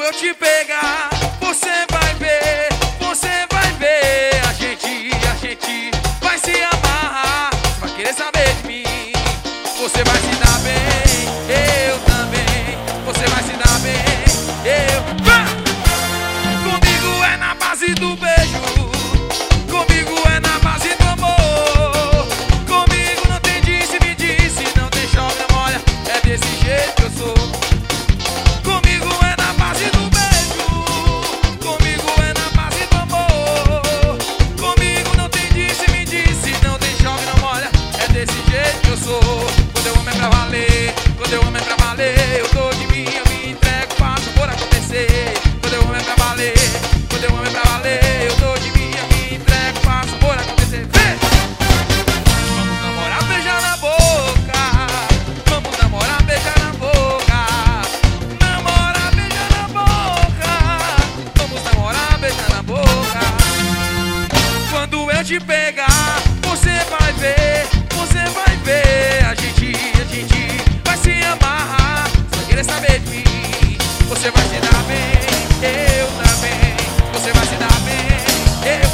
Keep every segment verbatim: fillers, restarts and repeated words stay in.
eu te pegar, você vai ver, você vai ver. A gente, a gente vai se amarrar. Você vai querer saber de mim. Você vai se dar bem, eu também. Você vai se dar bem, eu. Comigo é na base do beijo. Comigo é na base do amor. Comigo não tem disse, me disse. Não tem chove, não molha. É desse jeito que eu sou. Comigo é na base do beijo. Comigo é na base do amor. Comigo não tem disse, me disse. Não tem chove, não molha. É desse jeito que eu sou. Quando eu amo é pra valer. Quando eu amo é pra valer. Eu dou de mim, eu me entrego, faço por acontecer. Quando eu amo é pra valer. Quando eu amo é pra valer. Eu dou de mim, eu me entrego, faço por acontecer. Vem! Vamos namorar, beijar na boca. Vamos namorar, beijar na boca. Namorar, beijar na boca. Vamos namorar, beijar na boca. Quando eu te pegar, você vai ver, você vai ver. A gente, a gente vai se amarrar. Só querer saber de mim. Você vai se dar bem, eu também. Você vai se dar bem, eu.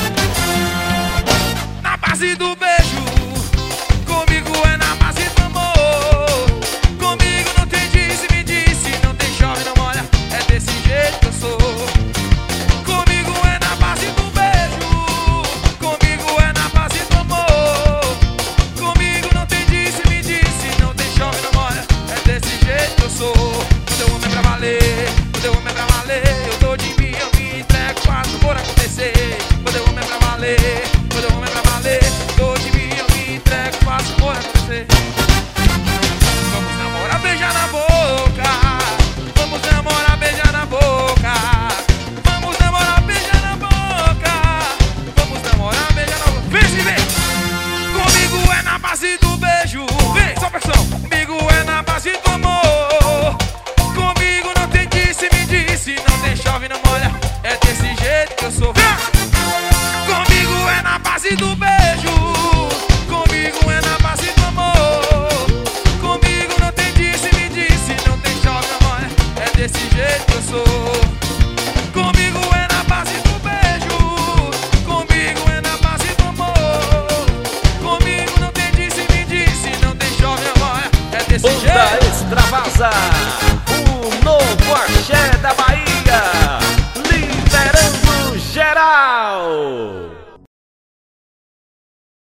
Na base do beijo. Comigo é na base do amor. Comigo não tem disse, me disse. Não tem chove, não molha. É desse jeito que eu sou. Comigo é na base do beijo. Comigo é na base do amor. Comigo não tem disse, me disse. Não tem chove, não molha. É desse jeito que eu sou. Quando eu amo é pra valer. Quando eu amo é pra valer. Eu dou de mim, eu me entrego, faço por acontecer. Quando eu amo é pra valer. Quando eu amo é pra valer. Dou de mim, eu me entrego, faço por acontecer. Vamos namorar, beijar na boca. Vamos namorar, beijar na boca. Vamos namorar, beijar na boca. Vamos namorar, beijar na boca. Vem, se vem. Comigo é na base do beijo. Vem, só pressão. Comigo é na base do amor. Comigo não tem disse, me disse. Não tem chove, não molha. É desse jeito que eu sou. Vem. Comigo é na base do beijo. Comigo é na base do amor. Comigo não tem disse, me disse. Não tem chove, não molha. É desse jeito que eu sou. Comigo é na base do beijo. Comigo é na base do amor. Comigo não tem disse, me disse. Não tem chove, não molha. É desse Banda jeito. Extravasa.